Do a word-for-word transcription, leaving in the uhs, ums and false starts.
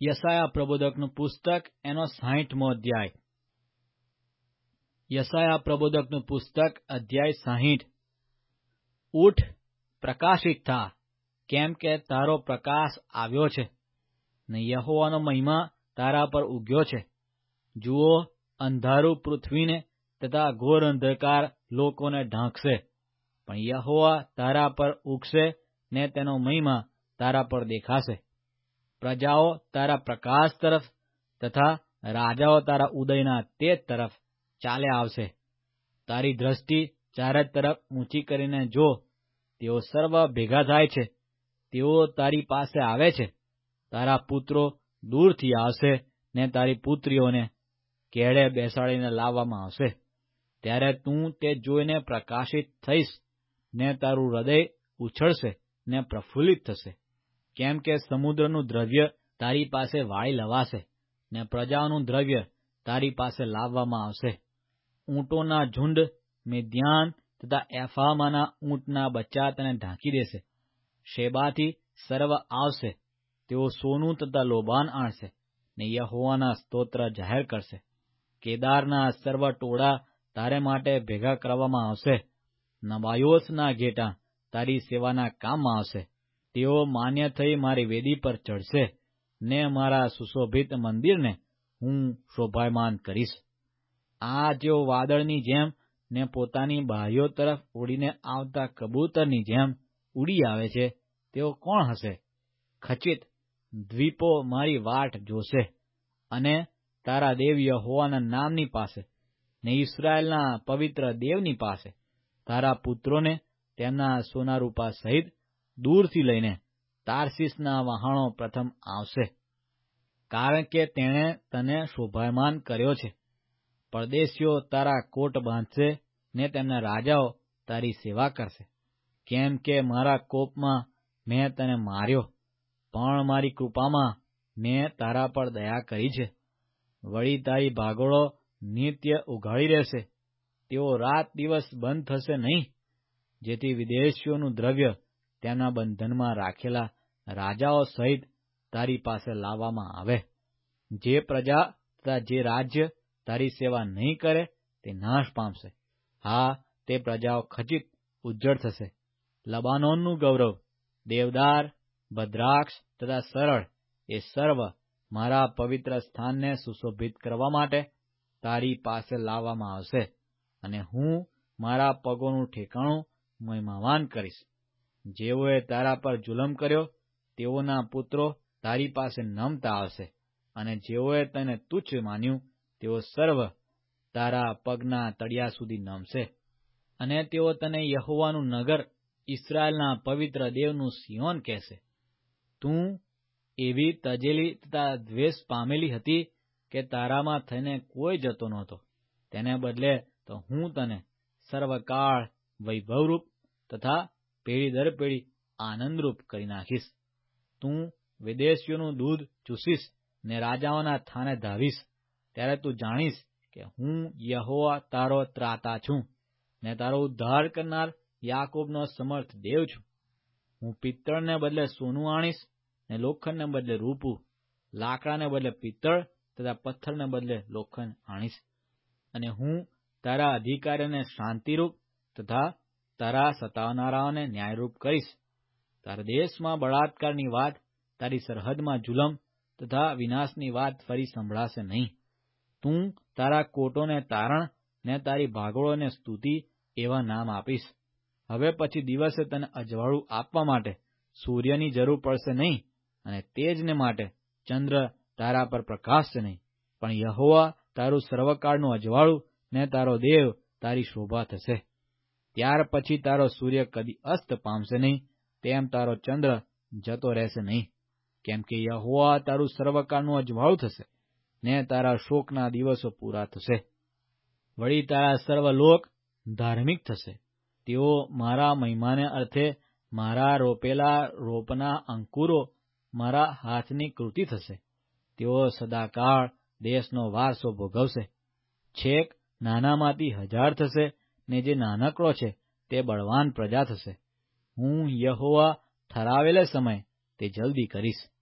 યશાયા પ્રબોધકનું પુસ્તક એનો સાહીઠમો અધ્યાય. યશાયા પ્રબોધકનું પુસ્તક અધ્યાય સાહીઠ. ઉઠ, પ્રકાશિત થા, કેમ કે તારો પ્રકાશ આવ્યો છે ને યહોવાનો મહિમા તારા પર ઉગ્યો છે. જુઓ, અંધારું પૃથ્વીને તથા ઘોર અંધકાર લોકોને ઢાંકશે, પણ યહોવા તારા પર ઉગશે ને તેનો મહિમા તારા પર દેખાશે. પ્રજાઓ તારા પ્રકાશ તરફ તથા રાજાઓ તારા ઉદયના તેજ તરફ ચાલે આવશે. તારી દ્રષ્ટિ ચારે તરફ ઊંચી કરીને જો, તેઓ સર્વ ભેગા થાય છે, તેઓ તારી પાસે આવે છે. તારા પુત્રો દૂરથી આવશે ને તારી પુત્રીઓને કેળે બેસાડીને લાવવામાં આવશે. ત્યારે તું તે જોઈને પ્રકાશિત થઈશ ને તારું હૃદય ઉછળશે ને પ્રફુલ્લિત થશે, કેમ કે સમુદ્રનું દ્રવ્ય તારી પાસે વાળી લવાશે ને પ્રજાઓનું દ્રવ્ય તારી પાસે લાવવામાં આવશે. ઊંટોના ઝુંડ મિદ્યાન તથા એફામાના ઊંટના બચ્ચા તેને ઢાંકી દેશે. શેબાથી સર્વ આવશે, તેઓ સોનું તથા લોબાન આણશે ને યહોવાના સ્તોત્ર જાહેર કરશે. કેદારના સર્વ ટોળા તારે માટે ભેગા કરવામાં આવશે. નબાયોસના ઘેટાં તારી સેવાના કામમાં આવશે. તેઓ માન્ય થઈ મારી વેદી પર ચઢશે ને મારા સુશોભિત મંદિરને હું શોભાયમાન કરીશ. આ જેઓ વાદળની જેમ ને પોતાની બારીઓ તરફ ઉડીને આવતા કબૂતરની જેમ ઉડી આવે છે, તેઓ કોણ હશે? ખચિત દ્વીપો મારી વાટ જોશે અને તારા દેવ યહોવાના નામની પાસે ને ઇસ્રાયેલના પવિત્ર દેવની પાસે તારા પુત્રોને તેમના સોનારૂપા સહિત દૂરથી લઈને તાર્શીશના વહાણો પ્રથમ આવશે, કારણ કે તેણે તને શોભાયમાન કર્યો છે. પરદેશીઓ તારા કોટ બાંધશે ને તેમના રાજાઓ તારી સેવા કરશે. કેમ કે મારા કોપમાં મેં તને માર્યો, પણ મારી કૃપામાં મેં તારા પર દયા કરી છે. વળી તારી ભાગોળો નિત્ય ઉઘાડી રહેશે, તેઓ રાત દિવસ બંધ થશે નહીં, જેથી વિદેશીઓનું દ્રવ્ય તેમના બંધનમાં રાખેલા રાજાઓ સહિત તારી પાસે લાવવામાં આવે. જે પ્રજા તથા જે રાજ્ય તારી સેવા નહીં કરે તે નાશ પામશે. હા, તે પ્રજાઓ ખચિત ઉજ્જડ થશે. લબાનોનનું ગૌરવ, દેવદાર, ભદ્રાક્ષ તથા સરળ એ સર્વ મારા પવિત્ર સ્થાનને સુશોભિત કરવા માટે તારી પાસે લાવવામાં આવશે, અને હું મારા પગોનું ઠેકાણું મહિમાવાન કરીશ. જેઓએ તારા પર જુલમ કર્યો તેઓના પુત્રો તારી પાસે નમતા આવશે, અને જેઓએ તને તુચ્છ માન્યું તેઓ સર્વ તારા પગના તળિયા સુધી નમશે. અને તેઓ તને યહોવાનું નગર, ઇસ્રાયેલના પવિત્ર દેવનું સિયોન કહેશે. તું એવી તજેલી તથા દ્વેષ પામેલી હતી કે તારામાં થઈને કોઈ જતો નહોતો. તેને બદલે તો હું તને સર્વકાળ વૈભવરૂપ તથા પેઢી દર પેઢી આનંદરૂપ કરી નાખીશ. તું વિદેશીઓનું દૂધ ચૂસીશ ને રાજાઓના થાને ધાવીશ. ત્યારે તું જાણીશ કે હું યહોવા તારો ત્રાતા છું ને તારો ઉદ્ધાર કરનાર યાકોબનો સમર્થ દેવ છું. હું પિત્તળને બદલે સોનું આણીશ ને લોખંડને બદલે રૂપું, લાકડાને બદલે પિત્તળ તથા પથ્થરને બદલે લોખંડ આણીશ. અને હું તારા અધિકારીઓને શાંતિરૂપ તથા તારા સતાવનારાઓને ન્યાયરૂપ કરીશ. તારા દેશમાં બળાત્કારની વાત, તારી સરહદમાં જુલમ તથા વિનાશની વાત ફરી સંભળાશે નહીં. તું તારા કોટોને તારણ ને તારી ભાગોળોને સ્તુતિ એવા નામ આપીશ. હવે પછી દિવસે તને અજવાળું આપવા માટે સૂર્યની જરૂર પડશે નહીં, અને તેજને માટે ચંદ્ર તારા પર પ્રકાશશે નહીં. પણ યહોવા તારું સર્વકાળનું અજવાળું ને તારો દેવ તારી શોભા થશે. ત્યાર પછી તારો સૂર્ય કદી અસ્ત પામશે નહીં, તેમ તારો ચંદ્ર જતો રહેશે નહીં. કેમ કે યહોવા તારું સર્વકાળનું અજવાળું થશે ને તારા શોકના દિવસો પૂરા થશે. વળી તારા સર્વ લોક ધાર્મિક થશે. તેઓ મારા મહિમાને અર્થે મારા રોપેલા રોપના અંકુરો, મારા હાથની કૃતિ થશે. તેઓ સદાકાળ દેશનો વારસો ભોગવશે. છેક નાનામાંથી હજાર થશે, ને જે નાનકડો છે તે બળવાન પ્રજા થશે. હું યહોવા ઠરાવેલે સમય તે જલ્દી કરીશ.